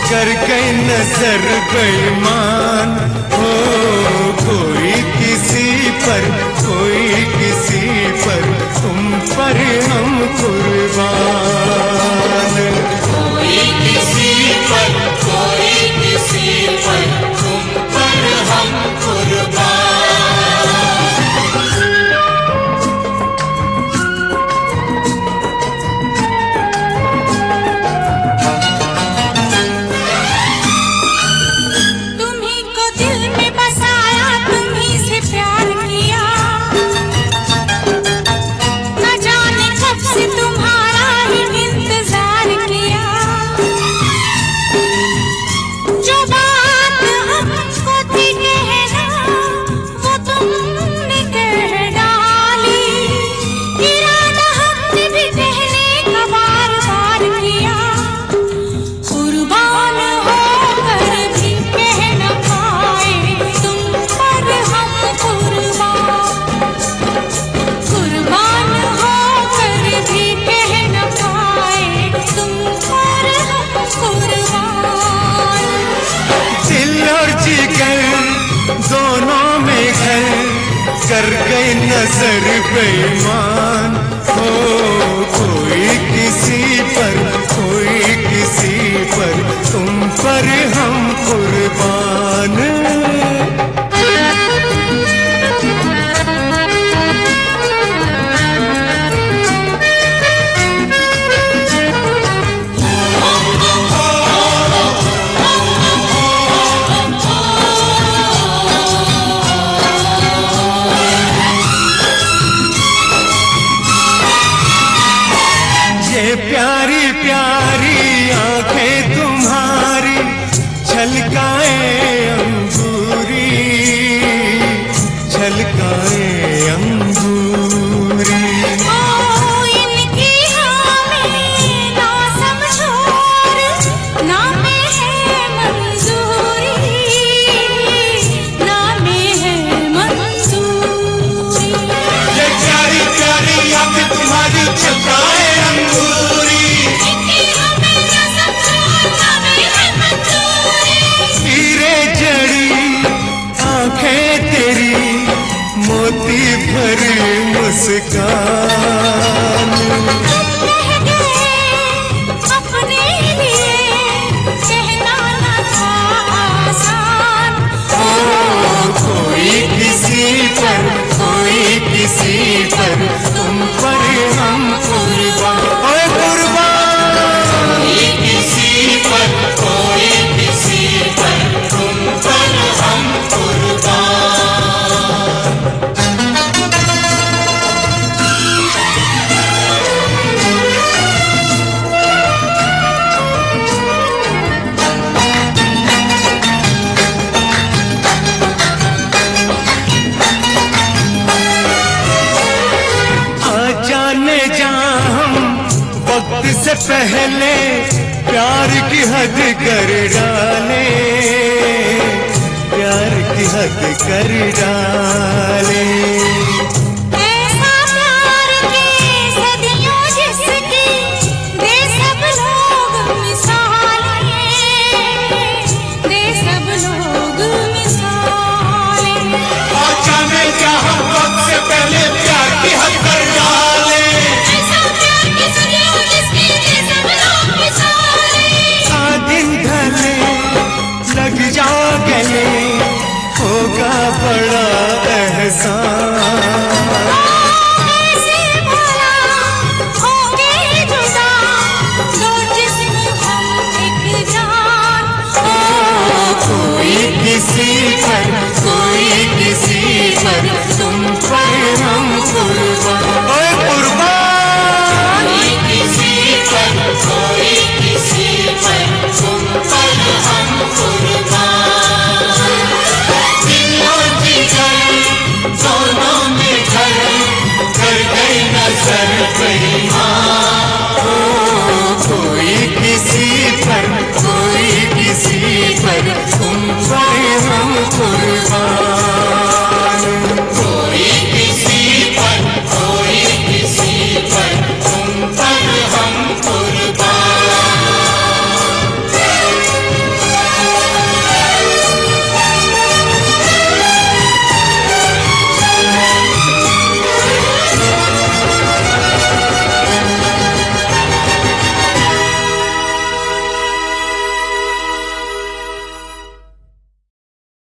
कर गई नजर बेईमान हो। कोई किसी पर कोई किसी पर, तुम पर हम कुर्बान। कोई किसी पर कोई किसी पर, तुम पर हम कुर्बान। दोनों में घर कर गई नजर बेईमान हो। कोई किसी पर कोई किसी पर, तुम पर हम कुर्बान। प्यारी प्यारी आंखें तुम्हारी छलकाए अंगूरी, छलकाए अंगूरी। इनकी हमें ना समझो, ना में है मंजूरी, ना में है मंजूरी। ये प्यारी प्यारी आंखें तुम्हारी छलकाए अंगूरी, मोती भरी मुस्कान। अपने लिए कहना न था आसान। कोई किसी पर कोई किसी पर, तुम पर हम कुर्बान। कोई किसी पर कोई किसी पर, तुम पर हम कुर्बान। वक्त से पहले प्यार की हद कर डाले, प्यार की हद कर डाले।